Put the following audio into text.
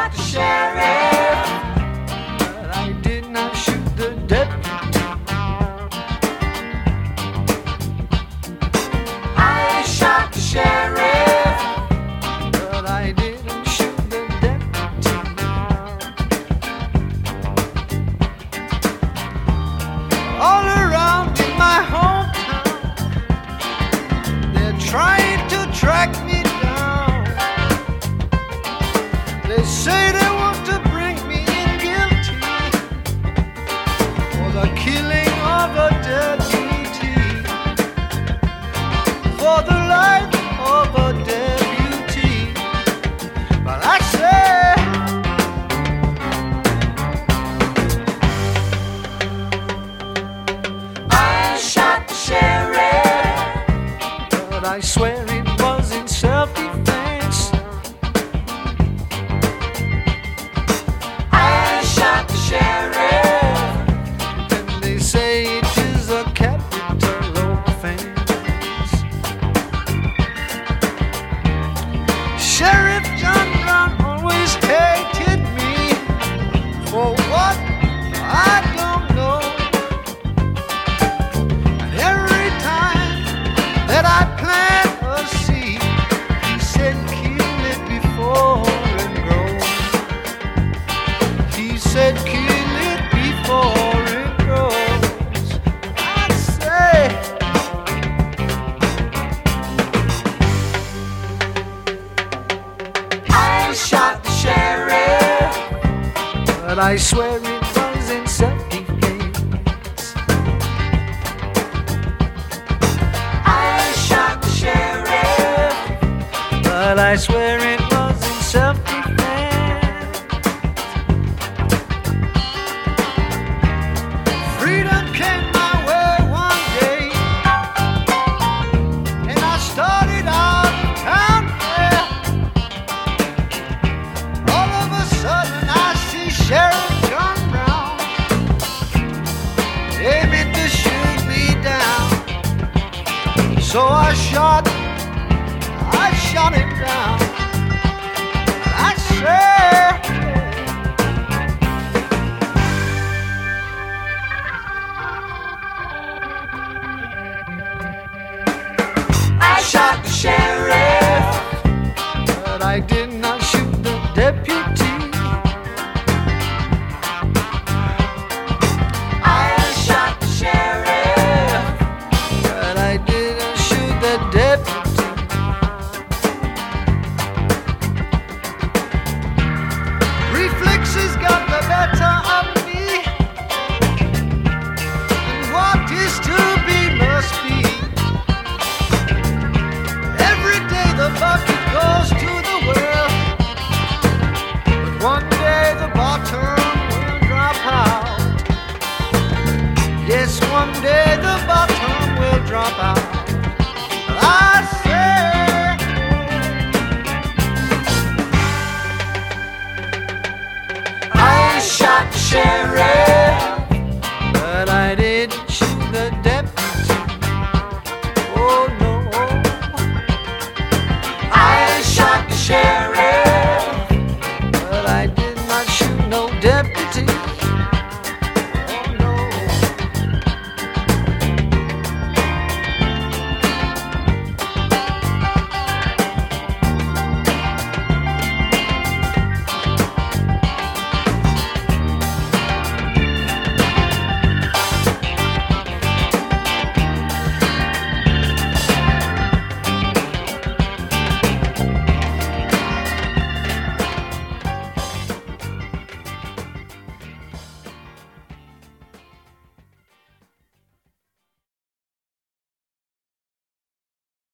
shot the sheriff, but I did not shoot the deputy. I shot the sheriff, But I didn't shoot the deputy. All around in my hometown, they're trying to track me down. They say they want to bring me in guilty for the killing of a deputy, for the life of a deputy. But I say, I shot the sheriff, but I swear it was in self-defense. I shot the sheriff, And they say it is a capital offense. Sheriff John Brown always hated me for what I don't know. And every time that I plant a seed, he said kill it before it grows. He said kill it before it grows. I say, I shot the sheriff, but I swear it was in self-defense. I shot the sheriff, But I swear it was in self-defense. Freedom came my way one day, and I started out town fair. All of a sudden I see Sheriff John Brown aiming to shoot me down. So I shot him down. I said, I shot the sheriff, but I did not shoot the deputy. I shot the sheriff, But I didn't shoot the deputy. Reflexes got the better of me, and what is to be must be. Every day the bucket goes to the well, but one day the bottom will drop out. Yes, one day the bottom will drop out. I say, I shot the sheriff.